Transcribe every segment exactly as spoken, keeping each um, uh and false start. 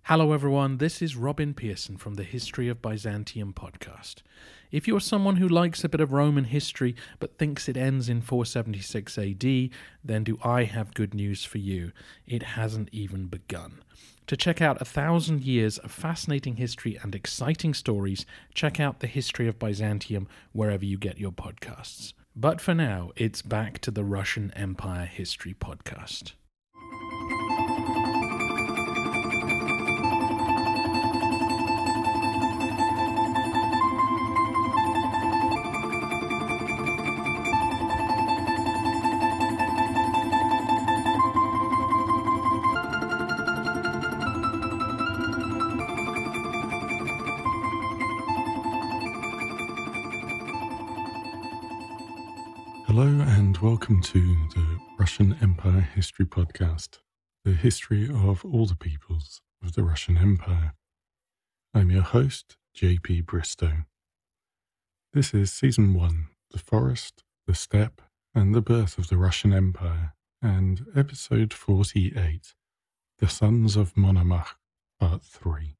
Hello everyone, this is Robin Pearson from the History of Byzantium podcast. If you're someone who likes a bit of Roman history but thinks it ends in four seventy-six A D, then do I have good news for you. It hasn't even begun. To check out a thousand years of fascinating history and exciting stories, check out the History of Byzantium wherever you get your podcasts. But for now, it's back to the Russian Empire History podcast. Hello and welcome to the Russian Empire History Podcast, the history of all the peoples of the Russian Empire. I'm your host, J P Bristow. This is Season one, The Forest, the Steppe, and the Birth of the Russian Empire, and Episode forty-eight, The Sons of Monomach, Part three.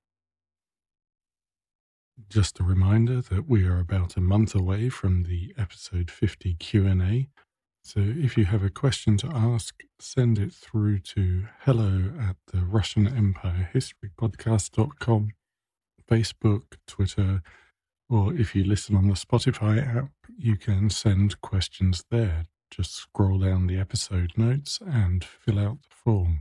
Just a reminder that we are about a month away from the episode fifty Q and A, so if you have a question to ask, send it through to hello at the Russian Empire History Podcast dot com, Facebook, Twitter, or if you listen on the Spotify app, you can send questions there. Just scroll down the episode notes and fill out the form.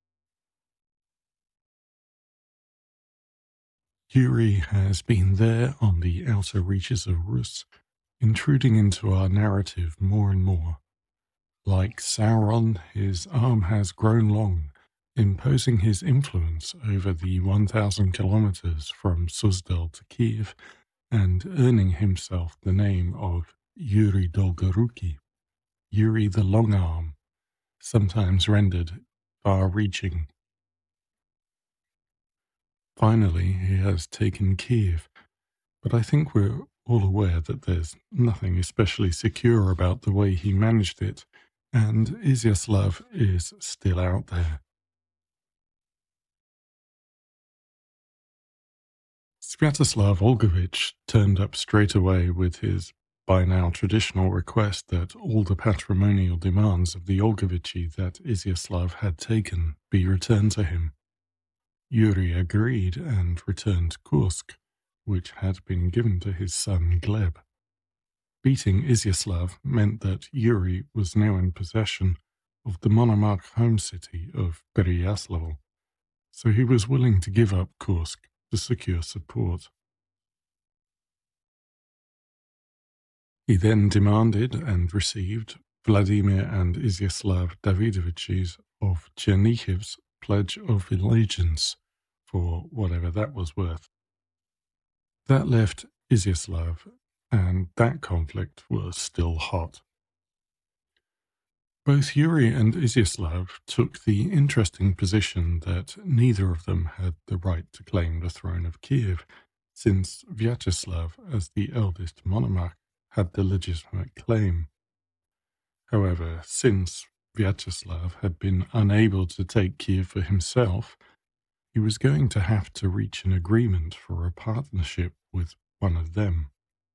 Yuri has been there on the outer reaches of Rus, intruding into our narrative more and more. Like Sauron, his arm has grown long, imposing his influence over the one thousand kilometers from Suzdal to Kiev, and earning himself the name of Yuri Dolgoruki, Yuri the Long Arm, sometimes rendered far-reaching. Finally, he has taken Kiev, but I think we're all aware that there's nothing especially secure about the way he managed it, and Izyaslav is still out there. Sviatoslav Olgovich turned up straight away with his by now traditional request that all the patrimonial demands of the Olgovichi that Izyaslav had taken be returned to him. Yuri agreed and returned Kursk, which had been given to his son Gleb. Beating Izyaslav meant that Yuri was now in possession of the Monomach home city of Pereyaslav, so he was willing to give up Kursk to secure support. He then demanded and received Vladimir and Izyaslav Davidovich's of Chernichiv's pledge of allegiance, for whatever that was worth. That left Izyaslav, and that conflict was still hot. Both Yuri and Izyaslav took the interesting position that neither of them had the right to claim the throne of Kiev, since Vyacheslav, as the eldest Monomach, had the legitimate claim. However, since Vyacheslav had been unable to take Kiev for himself, he was going to have to reach an agreement for a partnership with one of them.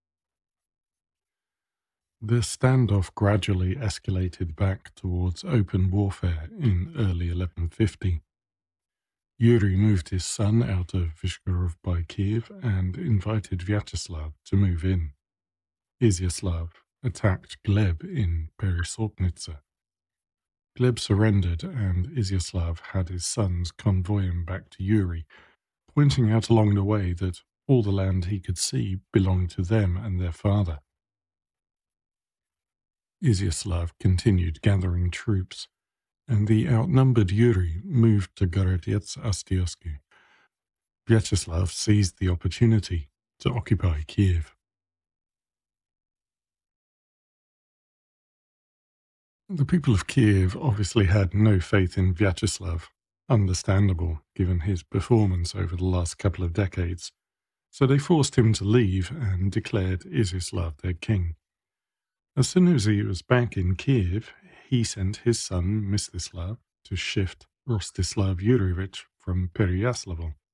The standoff gradually escalated back towards open warfare in early eleven fifty. Yuri moved his son out of Vyshgorod by Kiev and invited Vyacheslav to move in. Izyaslav attacked Gleb in Peresopnitsa. Gleb surrendered, and Izyaslav had his sons convoy him back to Yuri, pointing out along the way that all the land he could see belonged to them and their father. Izyaslav continued gathering troops, and the outnumbered Yuri moved to Gorodets-Astyotsky. Vyacheslav seized the opportunity to occupy Kiev. The people of Kiev obviously had no faith in Vyacheslav, understandable given his performance over the last couple of decades, so they forced him to leave and declared Izyaslav their king. As soon as he was back in Kiev, he sent his son Mstislav to shift Rostislav Yurievich from Pereyaslav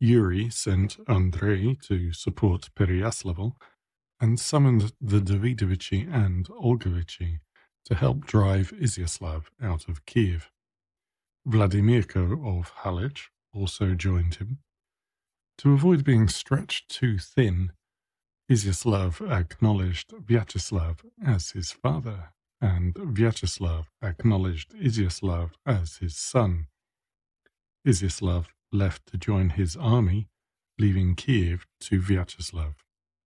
Yuri sent Andrei to support Pereyaslav and summoned the Davidovichi and Olgovichi to help drive Iziaslav out of Kiev. Vladimirko of Halych also joined him. To avoid being stretched too thin, Iziaslav acknowledged Vyacheslav as his father, and Vyacheslav acknowledged Iziaslav as his son. Iziaslav left to join his army, leaving Kiev to Vyacheslav.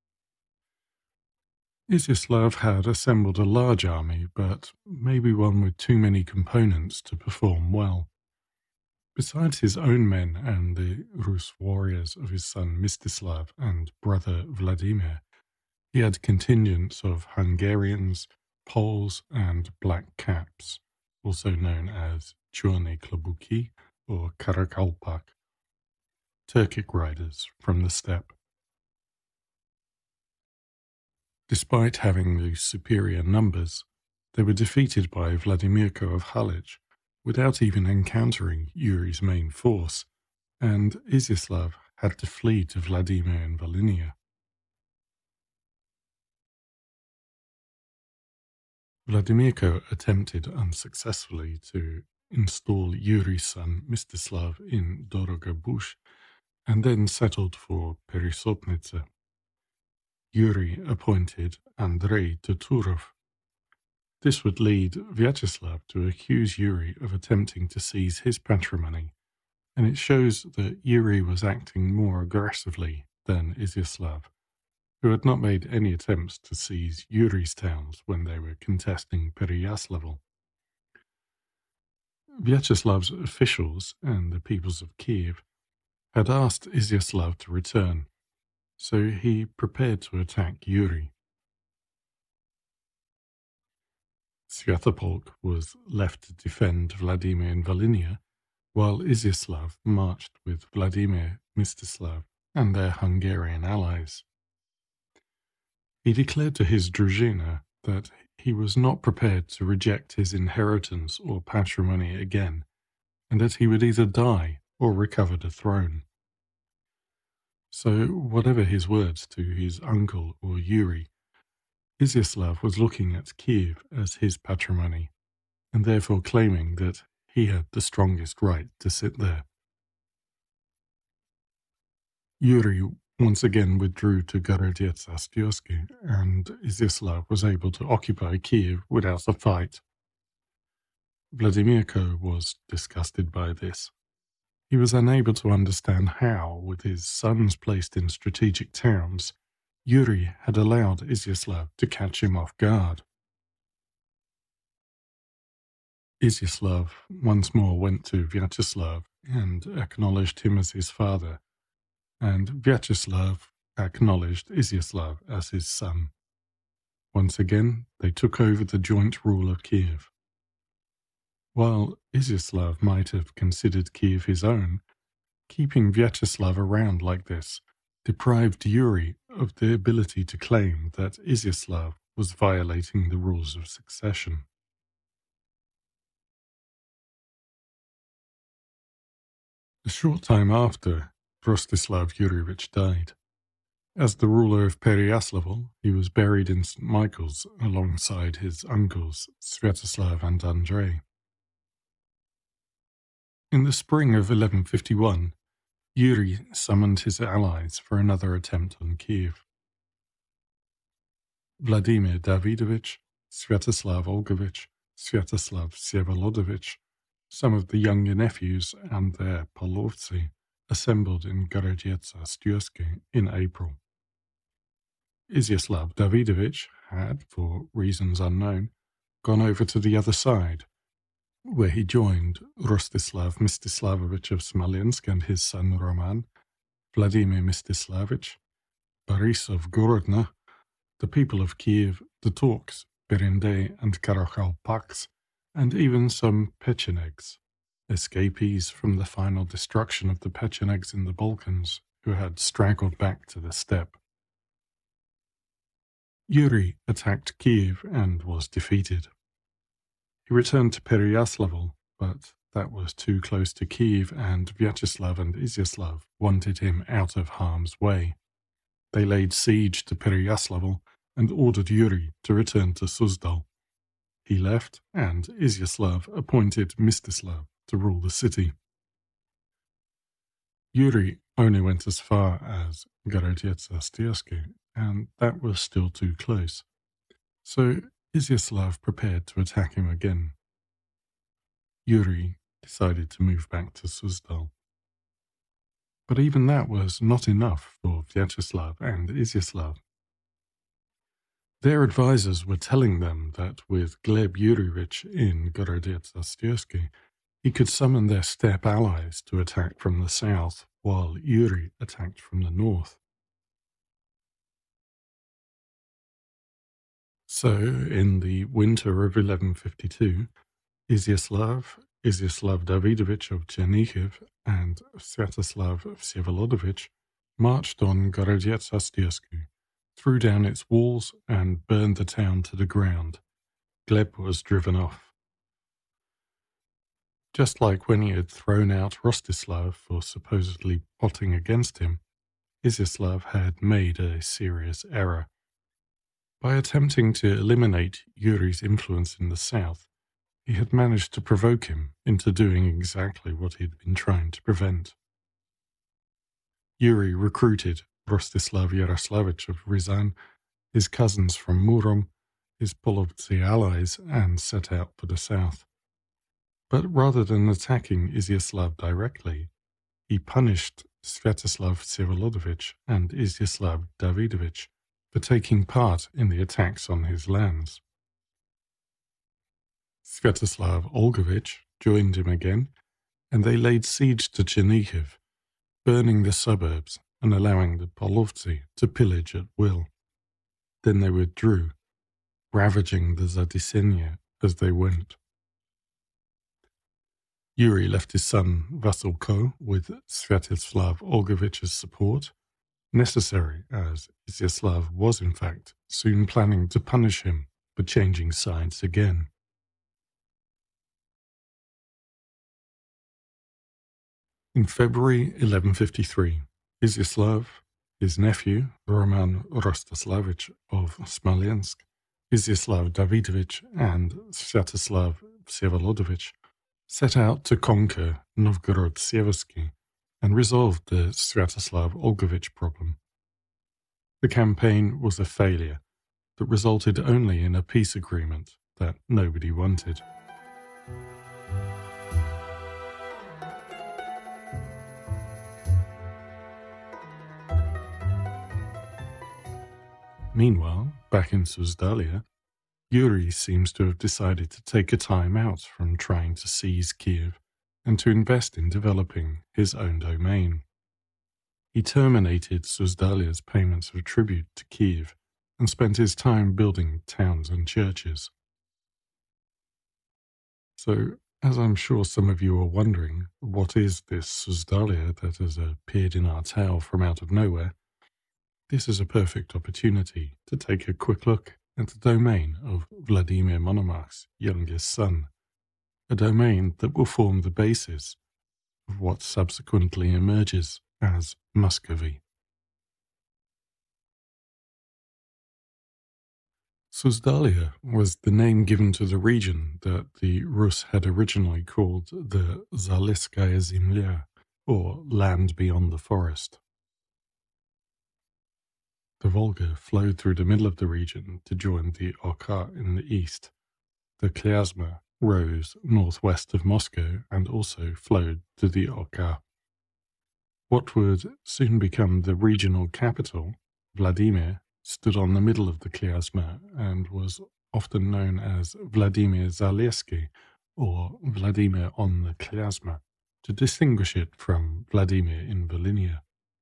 Iziaslav had assembled a large army, but maybe one with too many components to perform well. Besides his own men and the Rus warriors of his son Mstislav and brother Vladimir, he had contingents of Hungarians, Poles, and Black Caps, also known as Chorny Klabuki or Karakalpak, Turkic riders from the steppe. Despite having the superior numbers, they were defeated by Vladimirko of Halych without even encountering Yuri's main force, and Iziaslav had to flee to Vladimir in Volhynia. Vladimirko attempted unsuccessfully to install Yuri's son Mstislav in Dorogobush and then settled for Peresopnitsa. Yuri appointed Andrei to Turov. This would lead Vyacheslav to accuse Yuri of attempting to seize his patrimony, and it shows that Yuri was acting more aggressively than Iziaslav, who had not made any attempts to seize Yuri's towns when they were contesting Pereyaslav. Vyacheslav's officials and the peoples of Kiev had asked Iziaslav to return, so he prepared to attack Yuri. Svyatopolk was left to defend Vladimir in Volhynia, while Iziaslav marched with Vladimir, Mstislav, and their Hungarian allies. He declared to his druzhina that he was not prepared to reject his inheritance or patrimony again, and that he would either die or recover the throne. So, whatever his words to his uncle or Yuri, Iziaslav was looking at Kiev as his patrimony, and therefore claiming that he had the strongest right to sit there. Yuri once again withdrew to Gorodets-Astyorsky, and Iziaslav was able to occupy Kiev without a fight. Vladimirko was disgusted by this. He was unable to understand how, with his sons placed in strategic towns, Yuri had allowed Iziaslav to catch him off guard. Iziaslav once more went to Vyacheslav and acknowledged him as his father, and Vyacheslav acknowledged Iziaslav as his son. Once again, they took over the joint rule of Kiev. While Iziaslav might have considered Kiev his own, keeping Vyacheslav around like this deprived Yuri of the ability to claim that Iziaslav was violating the rules of succession. A short time after, Rostislav Yurievich died. As the ruler of Pereyaslav, he was buried in Saint Michael's alongside his uncles Svyatoslav and Andrei. In the spring of eleven fifty-one, Yuri summoned his allies for another attempt on Kiev. Vladimir Davidovich, Svyatoslav Olgovich, Svyatoslav Vsevolodovich, some of the younger nephews and their polovtsi, assembled in Gorodets-Astyorsky in April. Iziaslav Davidovich had, for reasons unknown, gone over to the other side, where he joined Rostislav Mstislavovich of Smolensk and his son Roman, Vladimir Mstislavich, Boris of Gorodna, the people of Kiev, the Turks, Berendei and Karakalpaks, and even some Pechenegs, escapees from the final destruction of the Pechenegs in the Balkans, who had straggled back to the steppe. Yuri attacked Kiev and was defeated. He returned to Pereyaslav, but that was too close to Kiev, and Vyacheslav and Izyaslav wanted him out of harm's way. They laid siege to Pereyaslavl and ordered Yuri to return to Suzdal. He left, and Izyaslav appointed Mstislav to rule the city. Yuri only went as far as Gorodets-Ostirsky, and that was still too close. So Izyaslav prepared to attack him again. Yuri decided to move back to Suzdal. But even that was not enough for Vyacheslav and Izyaslav. Their advisors were telling them that with Gleb Yurievich in Gorodets-Ostirsky, he could summon their steppe allies to attack from the south, while Yuri attacked from the north. So, in the winter of eleven fifty-two, Izyaslav, Izyaslav Davidovich of Chernihiv, and Sviatoslav Vsevolodovich marched on Gorodets-Ostirsky, threw down its walls, and burned the town to the ground. Gleb was driven off. Just like when he had thrown out Rostislav for supposedly plotting against him, Izyaslav had made a serious error. By attempting to eliminate Yuri's influence in the south, he had managed to provoke him into doing exactly what he had been trying to prevent. Yuri recruited Rostislav Yaroslavich of Ryazan, his cousins from Murom, his Polovtsi allies, and set out for the south. But rather than attacking Izyaslav directly, he punished Sviatoslav Vsevolodovich and Izyaslav Davidovich for taking part in the attacks on his lands. Sviatoslav Olgovich joined him again, and they laid siege to Chernihiv, burning the suburbs and allowing the Polovtsi to pillage at will. Then they withdrew, ravaging the Zadisenya as they went. Yuri left his son Vasilko with Sviatoslav Olgovich's support, necessary as Izyaslav was in fact soon planning to punish him for changing sides again. In February eleven fifty-three, Izyaslav, his nephew Roman Rostislavich of Smolensk, Izyaslav Davidovich, and Sviatoslav Vsevolodovich set out to conquer Novgorod-Seversky and resolve the Sviatoslav Olgovich problem. The campaign was a failure that resulted only in a peace agreement that nobody wanted. Meanwhile, back in Suzdalia, Yuri seems to have decided to take a time out from trying to seize Kiev and to invest in developing his own domain. He terminated Suzdalia's payments of tribute to Kiev and spent his time building towns and churches. So, as I'm sure some of you are wondering, what is this Suzdalia that has appeared in our tale from out of nowhere? This is a perfect opportunity to take a quick look at the domain of Vladimir Monomakh's youngest son, a domain that will form the basis of what subsequently emerges as Muscovy. Suzdalia was the name given to the region that the Rus had originally called the Zaleskaya Zemlya, or land beyond the forest. The Volga flowed through the middle of the region to join the Oka in the east. The Klyazma rose northwest of Moscow and also flowed to the Oka. What would soon become the regional capital, Vladimir, stood on the middle of the Klyazma and was often known as Vladimir Zalesky or Vladimir on the Klyazma, to distinguish it from Vladimir in Volhynia.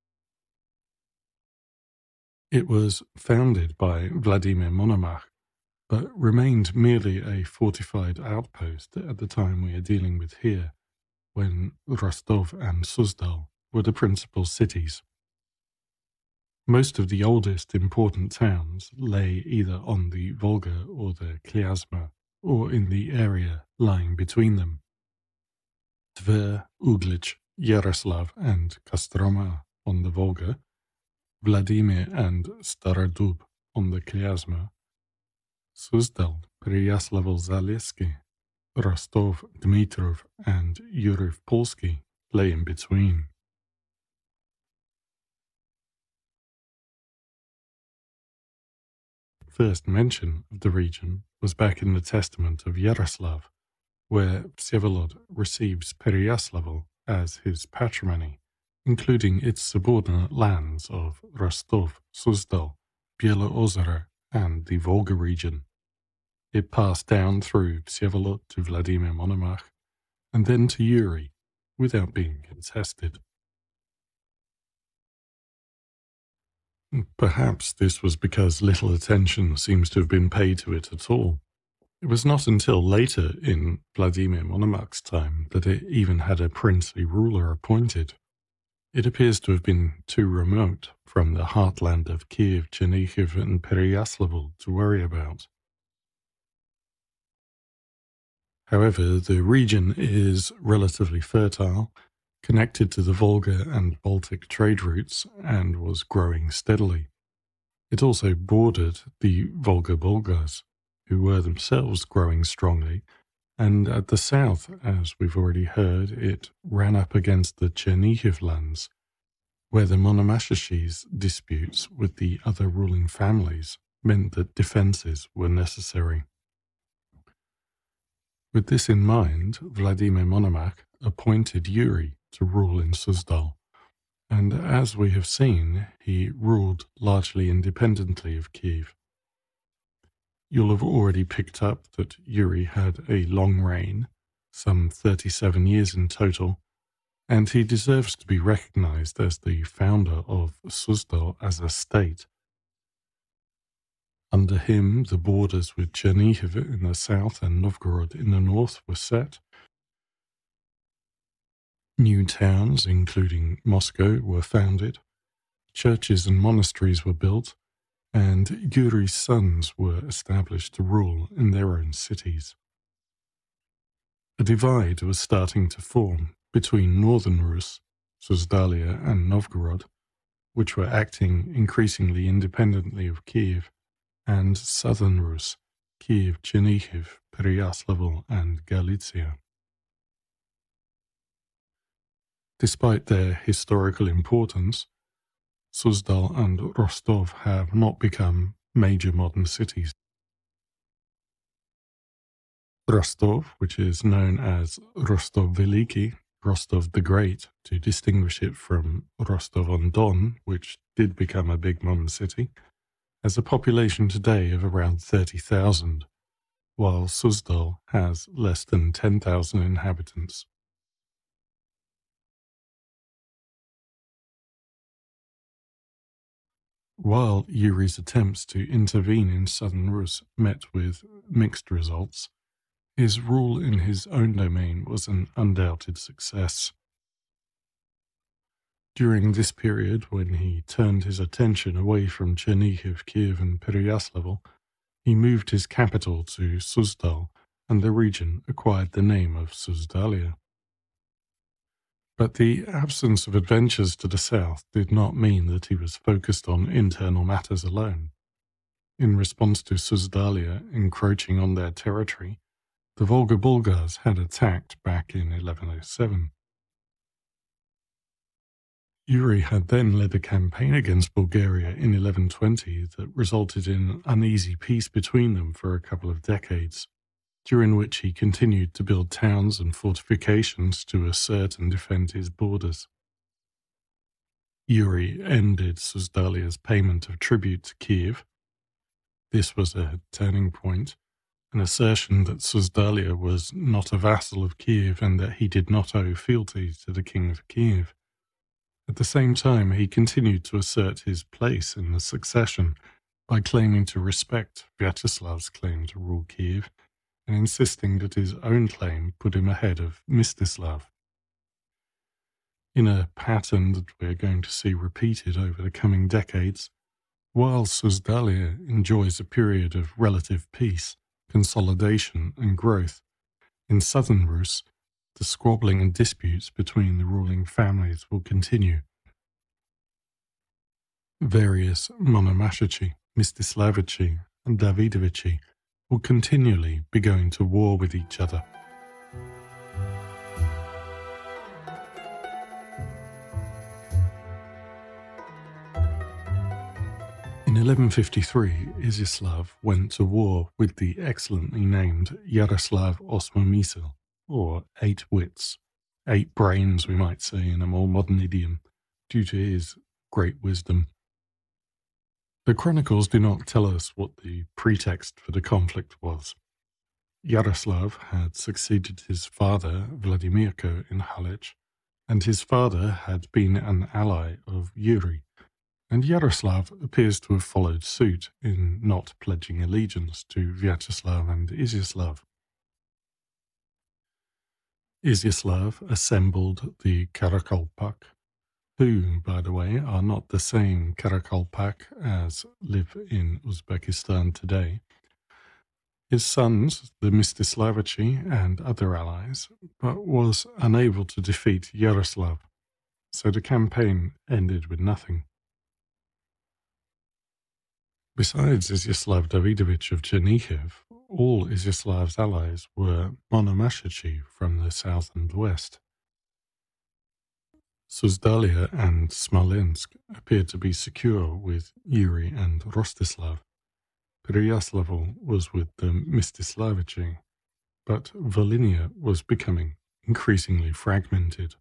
It was founded by Vladimir Monomakh, but remained merely a fortified outpost at the time we are dealing with here, when Rostov and Suzdal were the principal cities. Most of the oldest important towns lay either on the Volga or the Klyazma, or in the area lying between them. Tver, Uglitch, Yaroslav, and Kostroma on the Volga, Vladimir and Starodub on the Klyazma, Suzdal, Pereyaslav-Zalesky, Rostov, Dmitrov, and Yuriv-Polsky lay in between. First mention of the region was back in the Testament of Yaroslav, where Vsevolod receives Pereyaslavl as his patrimony, including its subordinate lands of Rostov, Suzdal, Bielo-Ozero, and the Volga region. It passed down through Vsevolod to Vladimir Monomach, and then to Yuri, without being contested. Perhaps this was because little attention seems to have been paid to it at all. It was not until later in Vladimir Monomach's time that it even had a princely ruler appointed. It appears to have been too remote from the heartland of Kiev, Chernihiv, and Pereyaslavl to worry about. However, the region is relatively fertile, connected to the Volga and Baltic trade routes, and was growing steadily. It also bordered the Volga Bulgars, who were themselves growing strongly, and at the south, as we've already heard, it ran up against the Chernihiv lands, where the Monomacheshes disputes with the other ruling families meant that defences were necessary. With this in mind, Vladimir Monomach appointed Yuri to rule in Suzdal, and as we have seen, he ruled largely independently of Kiev. You'll have already picked up that Yuri had a long reign, some thirty-seven years in total, and he deserves to be recognized as the founder of Suzdal as a state. Under him, the borders with Chernihiv in the south and Novgorod in the north were set. New towns, including Moscow, were founded. Churches and monasteries were built, and Yuri's sons were established to rule in their own cities. A divide was starting to form between northern Rus, Suzdalia, and Novgorod, which were acting increasingly independently of Kiev, and southern Rus, Kiev, Chernihiv, Pereyaslavl, and Galicia. Despite their historical importance, Suzdal and Rostov have not become major modern cities. Rostov, which is known as Rostov Veliki, Rostov the Great, to distinguish it from Rostov-on-Don, which did become a big modern city, has a population today of around thirty thousand, while Suzdal has less than ten thousand inhabitants. While Yuri's attempts to intervene in southern Rus met with mixed results, his rule in his own domain was an undoubted success. During this period, when he turned his attention away from Chernihiv, Kiev, and Pereyaslavl, he moved his capital to Suzdal, and the region acquired the name of Suzdalia. But the absence of adventures to the south did not mean that he was focused on internal matters alone. In response to Suzdalia encroaching on their territory, the Volga Bulgars had attacked back in eleven oh seven. Yuri had then led a campaign against Bulgaria in eleven twenty that resulted in an uneasy peace between them for a couple of decades, during which he continued to build towns and fortifications to assert and defend his borders. Yuri ended Suzdalia's payment of tribute to Kiev. This was a turning point, an assertion that Suzdalia was not a vassal of Kiev and that he did not owe fealty to the king of Kiev. At the same time, he continued to assert his place in the succession by claiming to respect Vyacheslav's claim to rule Kiev and insisting that his own claim put him ahead of Mstislav. In a pattern that we're going to see repeated over the coming decades, while Suzdalia enjoys a period of relative peace, consolidation, and growth, in southern Rus, the squabbling and disputes between the ruling families will continue. Various Monomashichi, Mstislavichi, and Davidovichi will continually be going to war with each other. In eleven fifty-three, Iziaslav went to war with the excellently named Yaroslav Osmomysl, or Eight Wits, eight brains we might say in a more modern idiom, due to his great wisdom. The chronicles do not tell us what the pretext for the conflict was. Yaroslav had succeeded his father, Vladimirko, in Halych, and his father had been an ally of Yuri, and Yaroslav appears to have followed suit in not pledging allegiance to Vyacheslav and Iziaslav. Iziaslav assembled the Karakalpak, who, by the way, are not the same Karakalpak as live in Uzbekistan today. His sons, the Mstislavichi and other allies, but was unable to defeat Yaroslav, so the campaign ended with nothing. Besides Iziaslav Davidovich of Chernihiv, all Iziaslav's allies were Monomashichi from the south and west. Suzdalia and Smolensk appeared to be secure with Yuri and Rostislav. Pereyaslav was with the Mstislavichi, but Volhynia was becoming increasingly fragmented.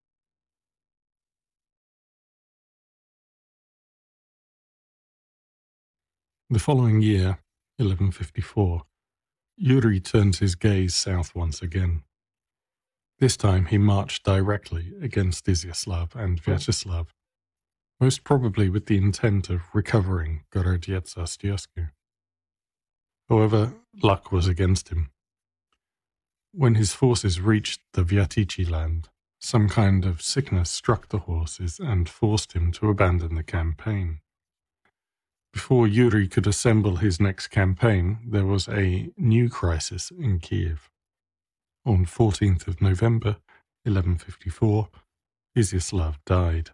The following year, eleven fifty-four, Yuri turns his gaze south once again. This time he marched directly against Iziaslav and Vyacheslav, most probably with the intent of recovering Gorodets-Ostiarsky. However, luck was against him. When his forces reached the Vyatichi land, some kind of sickness struck the horses and forced him to abandon the campaign. Before Yuri could assemble his next campaign, there was a new crisis in Kiev. On fourteenth of November, eleven fifty-four, Iziaslav died.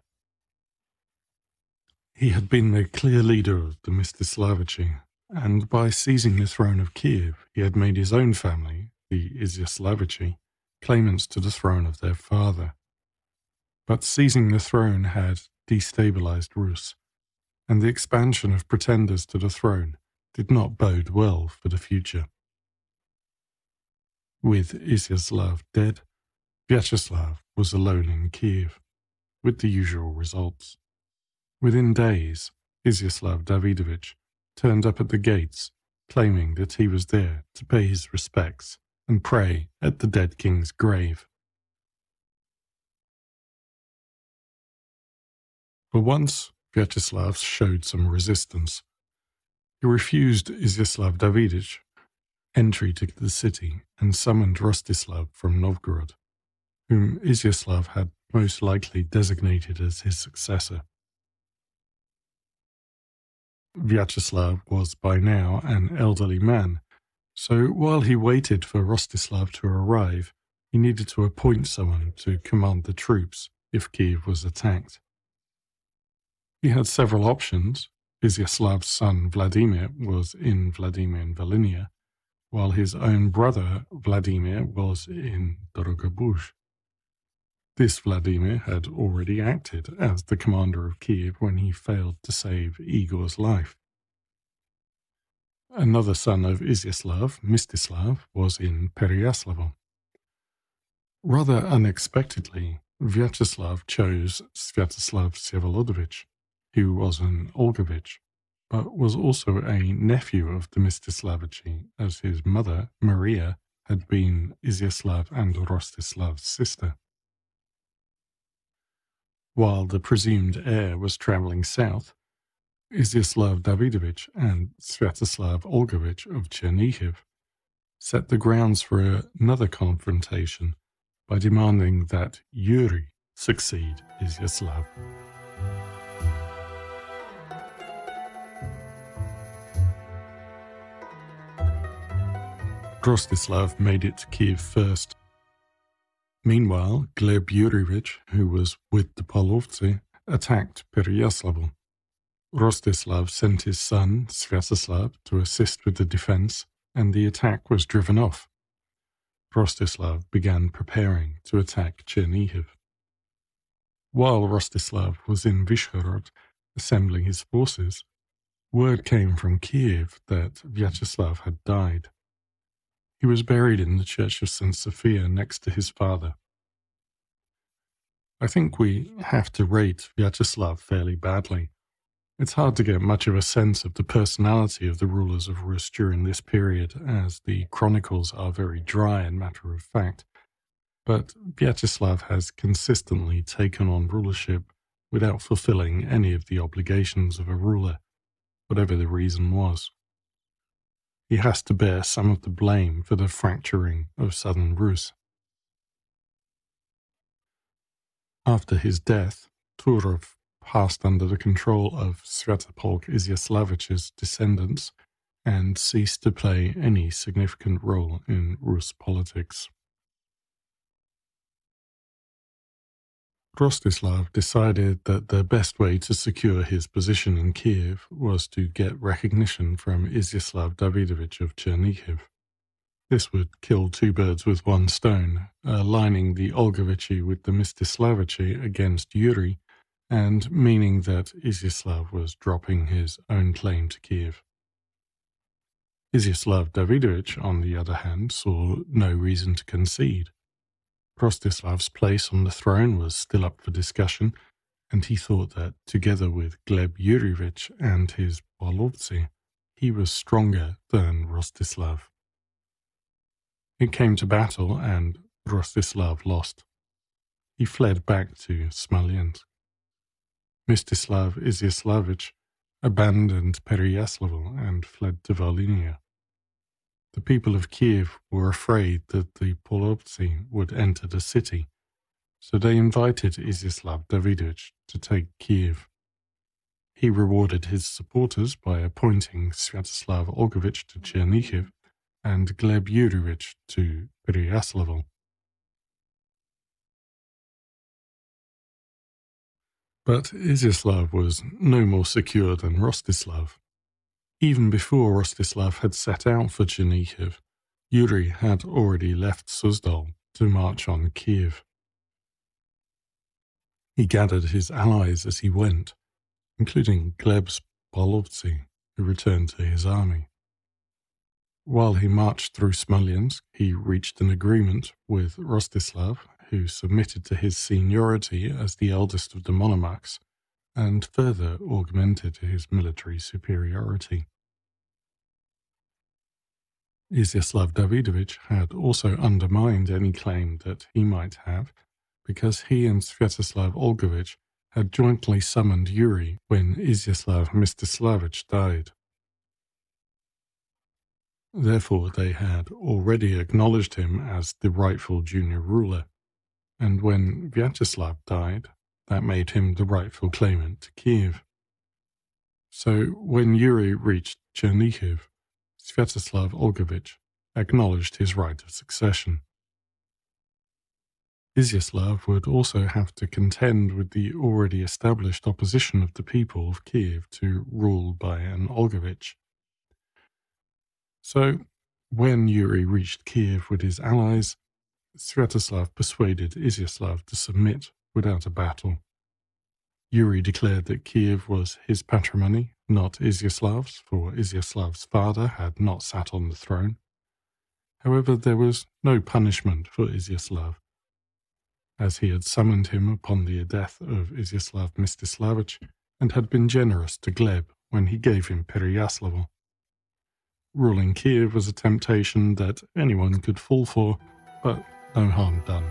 He had been the clear leader of the Mstislavichi, and by seizing the throne of Kiev, he had made his own family, the Iziaslavichi, claimants to the throne of their father. But seizing the throne had destabilized Rus, and the expansion of pretenders to the throne did not bode well for the future. With Iziaslav dead, Vyacheslav was alone in Kiev, with the usual results. Within days, Iziaslav Davidovich turned up at the gates, claiming that he was there to pay his respects and pray at the dead king's grave. For once, Vyacheslav showed some resistance. He refused Iziaslav Davidovich entry to the city and summoned Rostislav from Novgorod, whom Iziaslav had most likely designated as his successor. Vyacheslav was by now an elderly man, so while he waited for Rostislav to arrive, he needed to appoint someone to command the troops if Kiev was attacked. He had several options. Iziaslav's son Vladimir was in Vladimir and Volhynia, while his own brother Vladimir was in Dorogobush. This Vladimir had already acted as the commander of Kiev when he failed to save Igor's life. Another son of Iziaslav, Mstislav, was in Pereyaslav. Rather unexpectedly, Vyacheslav chose Sviatoslav Vsevolodovich, who was an Olgovich, but was also a nephew of the Mstislavichi, as his mother, Maria, had been Iziaslav and Rostislav's sister. While the presumed heir was travelling south, Iziaslav Davidovich and Sviatoslav Olgovich of Chernihiv set the grounds for another confrontation by demanding that Yuri succeed Iziaslav. Rostislav made it to Kiev first. Meanwhile, Gleb Yurievich, who was with the Polovtsi, attacked Pereyaslavl. Rostislav sent his son, Sviatoslav, to assist with the defense, and the attack was driven off. Rostislav began preparing to attack Chernihiv. While Rostislav was in Vyshhorod assembling his forces, word came from Kiev that Vyacheslav had died. He was buried in the church of Saint Sophia next to his father. I think we have to rate Vyacheslav fairly badly. It's hard to get much of a sense of the personality of the rulers of Rus during this period, as the chronicles are very dry and matter of fact, but Vyacheslav has consistently taken on rulership without fulfilling any of the obligations of a ruler, whatever the reason was. He has to bear some of the blame for the fracturing of southern Rus. After his death, Turov passed under the control of Sviatopolk Izyaslavich's descendants and ceased to play any significant role in Rus politics. Rostislav decided that the best way to secure his position in Kiev was to get recognition from Izyaslav Davidovich of Chernihiv. This would kill two birds with one stone, aligning the Olgovichi with the Mstislavichi against Yuri, and meaning that Izyaslav was dropping his own claim to Kiev. Izyaslav Davidovich, on the other hand, saw no reason to concede. Rostislav's place on the throne was still up for discussion, and he thought that, together with Gleb Yurievich and his Polovtsi, he was stronger than Rostislav. It came to battle, and Rostislav lost. He fled back to Smolensk. Mstislav Izyaslavich abandoned Pereyaslavl and fled to Volhynia. The people of Kiev were afraid that the Polovtsi would enter the city, so they invited Izyaslav Davidovich to take Kiev. He rewarded his supporters by appointing Sviatoslav Olgovich to Chernihiv and Gleb Yurievich to Pereyaslavl. But Izyaslav was no more secure than Rostislav. Even before Rostislav had set out for Chernihiv, Yuri had already left Suzdal to march on Kiev. He gathered his allies as he went, including Gleb's Polovtsi, who returned to his army. While he marched through Smolensk, he reached an agreement with Rostislav, who submitted to his seniority as the eldest of the monarchs, and further augmented his military superiority. Izyaslav Davidovich had also undermined any claim that he might have, because he and Sviatoslav Olgovich had jointly summoned Yuri when Izyaslav Mstislavich died. Therefore, they had already acknowledged him as the rightful junior ruler, and when Vyacheslav died, that made him the rightful claimant to Kiev. So when Yuri reached Chernihiv, Sviatoslav Olgovich acknowledged his right of succession. Izyaslav would also have to contend with the already established opposition of the people of Kiev to rule by an Olgovich. So, when Yuri reached Kiev with his allies, Sviatoslav persuaded Izyaslav to submit without a battle. Yuri declared that Kiev was his patrimony, not Izyaslav's, for Izyaslav's father had not sat on the throne. However, there was no punishment for Izyaslav, as he had summoned him upon the death of Izyaslav Mstislavich and had been generous to Gleb when he gave him Pereyaslavl. Ruling Kiev was a temptation that anyone could fall for, but no harm done.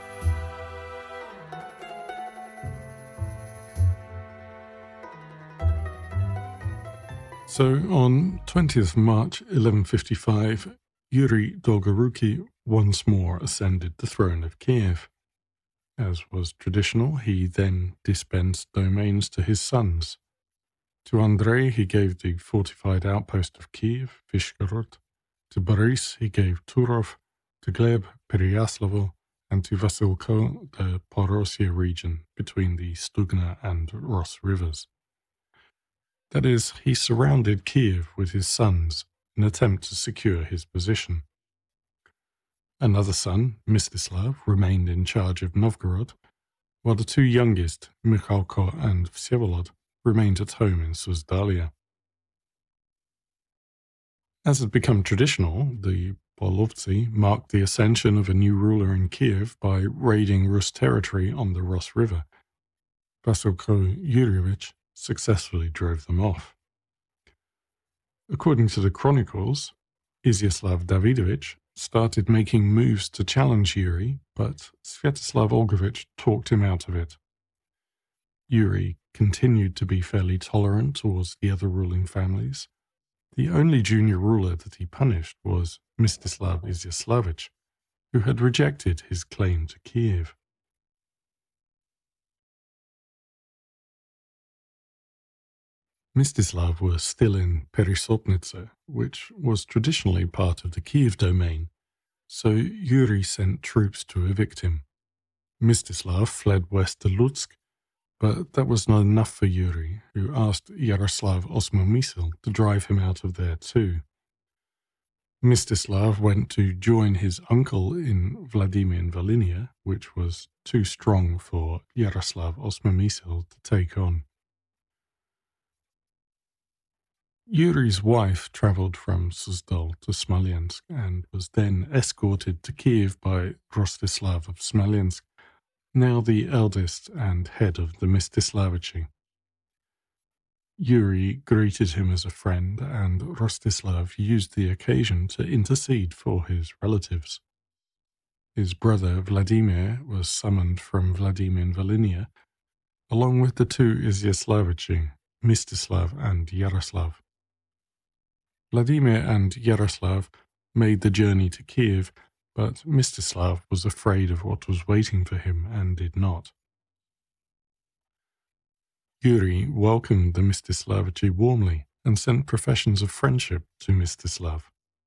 So on twentieth of March eleven fifty-five, Yuri Dolgoruki once more ascended the throne of Kiev. As was traditional, he then dispensed domains to his sons. To Andrei he gave the fortified outpost of Kiev, Vyshhorod. To Boris he gave Turov, to Gleb, Pereyaslavl, and to Vasilko, the Porosia region between the Stugna and Ros rivers. That is, he surrounded Kiev with his sons in an attempt to secure his position. Another son, Mstislav, remained in charge of Novgorod, while the two youngest, Mikhalko and Vsevolod, remained at home in Susdalia. As had become traditional, the Polovtsi marked the ascension of a new ruler in Kiev by raiding Rus territory on the Ros River. Vasilko Yuryevich successfully drove them off. According to the chronicles, Izyaslav Davidovich started making moves to challenge Yuri, but Sviatoslav Olgovich talked him out of it. Yuri continued to be fairly tolerant towards the other ruling families. The only junior ruler that he punished was Mstislav Izyaslavich, who had rejected his claim to Kiev. Mstislav was still in Peresopnitsa, which was traditionally part of the Kiev domain, so Yuri sent troops to evict him. Mstislav fled west to Lutsk, but that was not enough for Yuri, who asked Yaroslav Osmomysl to drive him out of there too. Mstislav went to join his uncle in Vladimir Volhynia, which was too strong for Yaroslav Osmomysl to take on. Yuri's wife travelled from Suzdal to Smolensk and was then escorted to Kiev by Rostislav of Smolensk, now the eldest and head of the Mstislavichi. Yuri greeted him as a friend, and Rostislav used the occasion to intercede for his relatives. His brother Vladimir was summoned from Vladimir Volhynia, along with the two Izyaslavichi, Mstislav and Yaroslav. Vladimir and Yaroslav made the journey to Kiev, but Mstislav was afraid of what was waiting for him and did not. Yuri welcomed the Mstislavichi warmly and sent professions of friendship to Mstislav.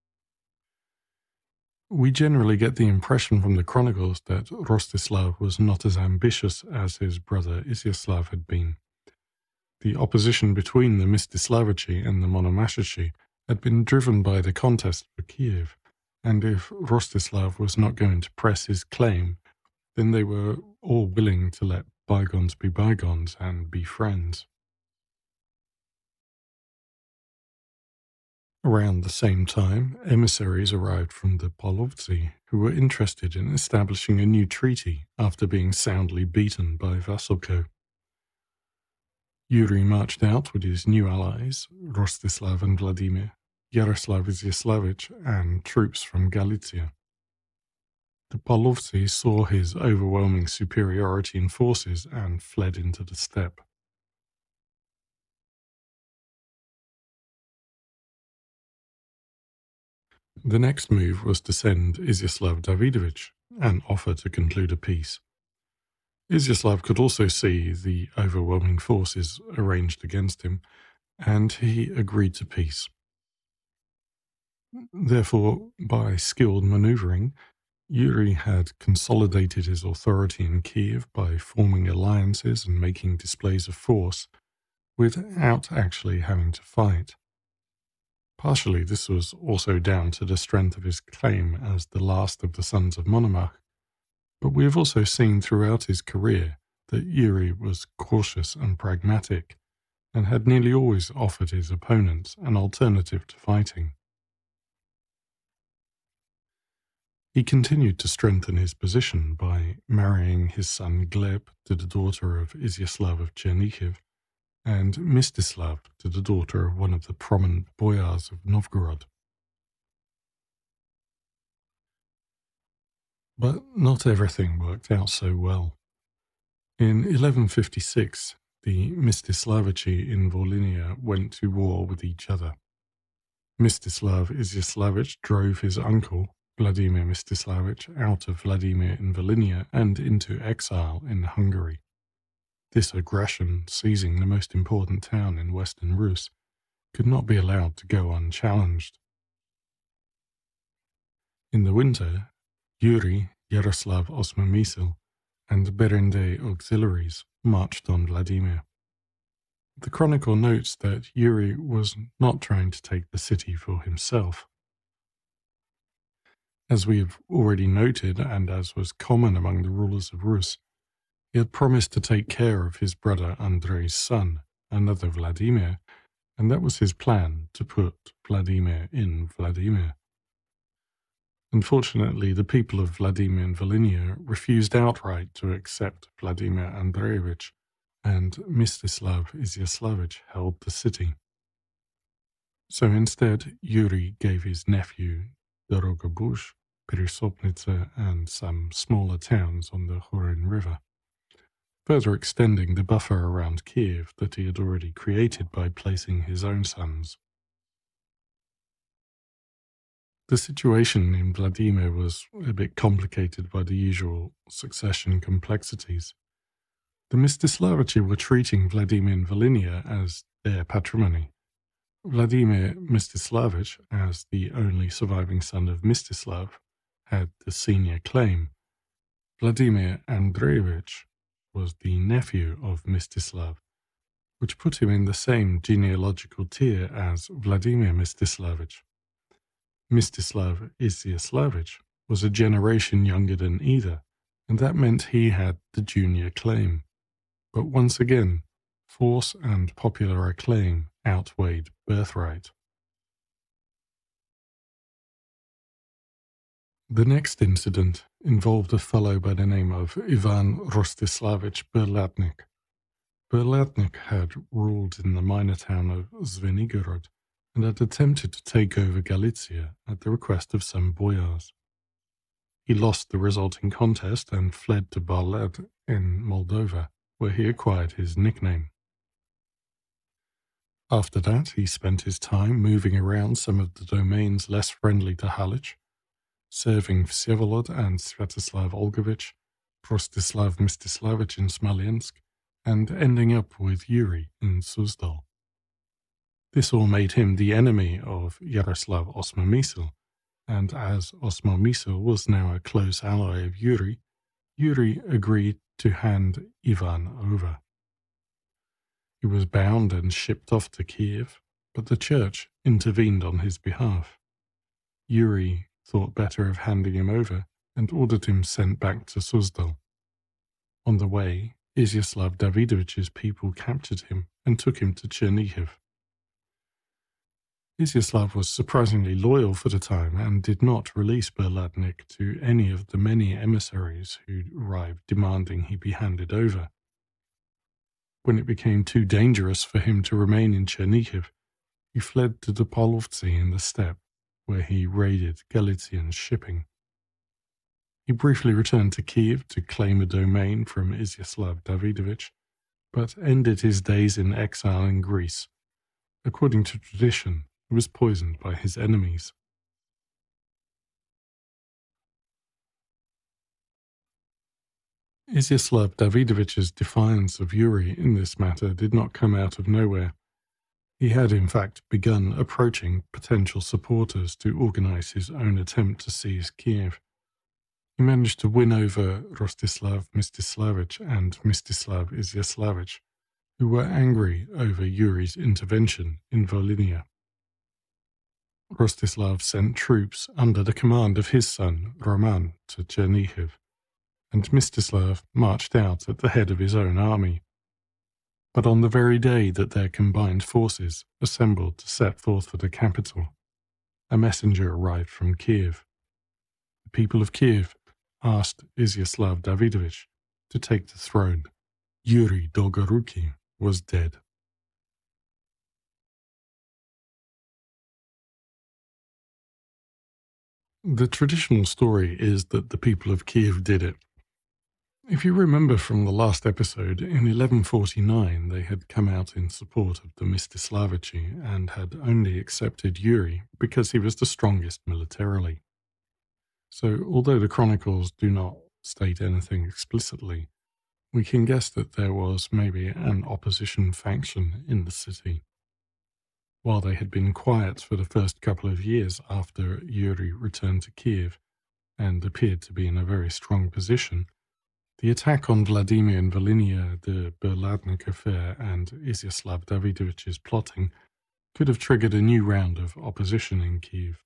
We generally get the impression from the chronicles that Rostislav was not as ambitious as his brother Izyaslav had been. The opposition between the Mstislavichi and the Monomashichi had been driven by the contest for Kiev, and if Rostislav was not going to press his claim, then they were all willing to let bygones be bygones and be friends. Around the same time, emissaries arrived from the Polovtsi, who were interested in establishing a new treaty after being soundly beaten by Vasilko. Yuri marched out with his new allies, Rostislav and Vladimir, Yaroslav Izyaslavich, and troops from Galicia. The Polovtsi saw his overwhelming superiority in forces and fled into the steppe. The next move was to send Izyaslav Davidovich and offer to conclude a peace. Izyaslav could also see the overwhelming forces arranged against him, and he agreed to peace. Therefore, by skilled maneuvering, Yuri had consolidated his authority in Kiev by forming alliances and making displays of force without actually having to fight. Partially, this was also down to the strength of his claim as the last of the sons of Monomach, but we have also seen throughout his career that Yuri was cautious and pragmatic, and had nearly always offered his opponents an alternative to fighting. He continued to strengthen his position by marrying his son Gleb to the daughter of Izyaslav of Chernihiv, and Mstislav to the daughter of one of the prominent boyars of Novgorod. But not everything worked out so well. In eleven fifty-six, the Mstislavichi in Volhynia went to war with each other. Mstislav Izyaslavich drove his uncle, Vladimir Mstislavich, out of Vladimir in Volhynia and into exile in Hungary. This aggression, seizing the most important town in Western Rus, could not be allowed to go unchallenged. In the winter, Yuri, Yaroslav Osmomysl, and Berendei auxiliaries marched on Vladimir. The chronicle notes that Yuri was not trying to take the city for himself. As we have already noted, and as was common among the rulers of Rus, he had promised to take care of his brother Andrei's son, another Vladimir, and that was his plan, to put Vladimir in Vladimir. Unfortunately, the people of Vladimir and Volhynia refused outright to accept Vladimir Andreevich, and Mstislav Iziaslavich held the city. So instead, Yuri gave his nephew Dorogobush, Peresopnitsa, and some smaller towns on the Khurin River, further extending the buffer around Kiev that he had already created by placing his own sons. The situation in Vladimir was a bit complicated by the usual succession complexities. The Mstislavichi were treating Vladimir and Volhynia as their patrimony. Vladimir Mstislavich, as the only surviving son of Mstislav, had the senior claim. Vladimir Andreevich was the nephew of Mstislav, which put him in the same genealogical tier as Vladimir Mstislavich. Mstislav Iziaslavich was a generation younger than either, and that meant he had the junior claim. But once again, force and popular acclaim outweighed birthright. The next incident involved a fellow by the name of Ivan Rostislavich Berlatnik. Berlatnik had ruled in the minor town of Zvenigorod and had attempted to take over Galicia at the request of some boyars. He lost the resulting contest and fled to Balad in Moldova, where he acquired his nickname. After that, he spent his time moving around some of the domains less friendly to Halych, serving Vsevolod and Sviatoslav Olgovich, Rostislav Mstislavich in Smolensk, and ending up with Yuri in Suzdal. This all made him the enemy of Yaroslav Osmomysl, and as Osmomysl was now a close ally of Yuri, Yuri agreed to hand Ivan over. He was bound and shipped off to Kiev, but the church intervened on his behalf. Yuri thought better of handing him over and ordered him sent back to Suzdal. On the way, Iziaslav Davidovich's people captured him and took him to Chernihiv. Iziaslav was surprisingly loyal for the time and did not release Berlatnik to any of the many emissaries who arrived demanding he be handed over. When it became too dangerous for him to remain in Chernihiv, he fled to Dopolovtsi in the steppe, where he raided Galician shipping. He briefly returned to Kiev to claim a domain from Iziaslav Davidovich, but ended his days in exile in Greece. According to tradition, he was poisoned by his enemies. Iziaslav Davidovich's defiance of Yuri in this matter did not come out of nowhere. He had in fact begun approaching potential supporters to organize his own attempt to seize Kiev. He managed to win over Rostislav Mstislavich and Mstislav Iziaslavich, who were angry over Yuri's intervention in Volhynia. Rostislav sent troops under the command of his son Roman to Chernihiv, and Mstislav marched out at the head of his own army. But on the very day that their combined forces assembled to set forth for the capital, a messenger arrived from Kiev. The people of Kiev asked Iziaslav Davidovich to take the throne. Yuri Dolgoruki was dead. The traditional story is that the people of Kiev did it. If you remember from the last episode, in eleven forty-nine they had come out in support of the Mstislavichi and had only accepted Yuri because he was the strongest militarily. So, although the chronicles do not state anything explicitly, we can guess that there was maybe an opposition faction in the city. While they had been quiet for the first couple of years after Yuri returned to Kiev, and appeared to be in a very strong position, the attack on Vladimir and Volhynia, the Berladnik affair, and Iziaslav Davidovich's plotting could have triggered a new round of opposition in Kiev.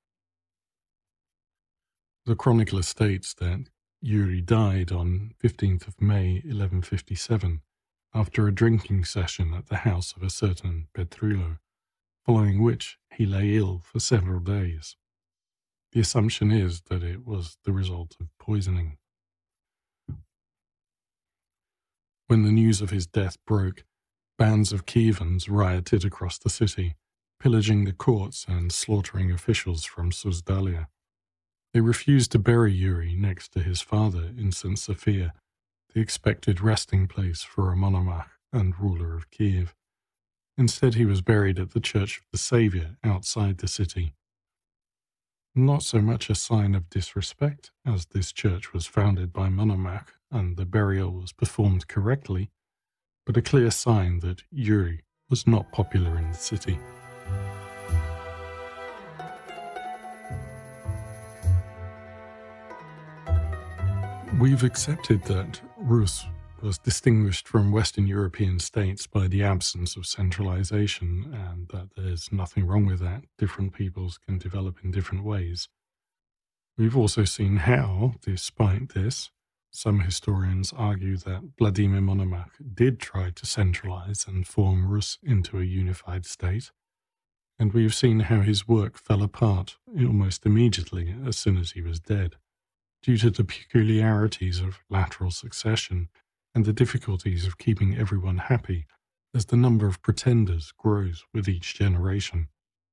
The chronicler states that Yuri died on fifteenth of May eleven fifty-seven after a drinking session at the house of a certain Petrulo, following which he lay ill for several days. The assumption is that it was the result of poisoning. When the news of his death broke, bands of Kievans rioted across the city, pillaging the courts and slaughtering officials from Susdalia. They refused to bury Yuri next to his father in Saint Sophia, the expected resting place for a monomach and ruler of Kiev. Instead, he was buried at the Church of the Saviour outside the city. Not so much a sign of disrespect, as this church was founded by Monomach and the burial was performed correctly, but a clear sign that Yuri was not popular in the city. We've accepted that Rus was distinguished from Western European states by the absence of centralization, and that there's nothing wrong with that. Different peoples can develop in different ways. We've also seen how, despite this, some historians argue that Vladimir Monomach did try to centralize and form Rus into a unified state, and we've seen how his work fell apart almost immediately as soon as he was dead, due to the peculiarities of lateral succession and the difficulties of keeping everyone happy as the number of pretenders grows with each generation.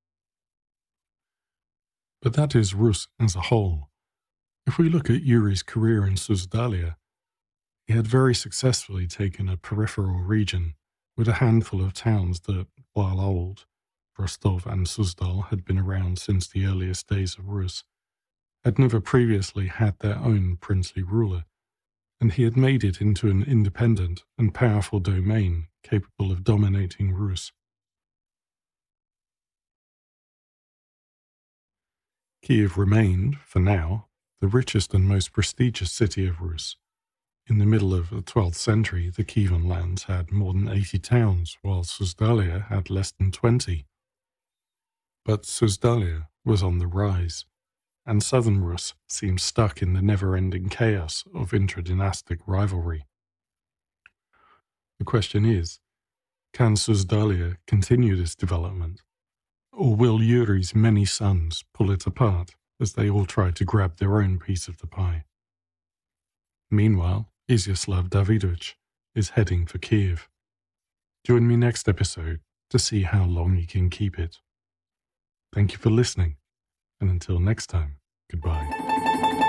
But that is Rus as a whole. If we look at Yuri's career in Susdalia, he had very successfully taken a peripheral region with a handful of towns that, while old, Rostov and Suzdal had been around since the earliest days of Rus, had never previously had their own princely ruler, and he had made it into an independent and powerful domain capable of dominating Rus. Kiev remained, for now, the richest and most prestigious city of Rus. In the middle of the twelfth century, the Kievan lands had more than eighty towns, while Susdalia had less than twenty. But Susdalia was on the rise, and southern Rus seemed stuck in the never-ending chaos of intradynastic rivalry. The question is, can Susdalia continue this development, or will Yuri's many sons pull it apart as they all try to grab their own piece of the pie? Meanwhile, Iziaslav Davidovich is heading for Kiev. Join me next episode to see how long he can keep it. Thank you for listening, and until next time, goodbye.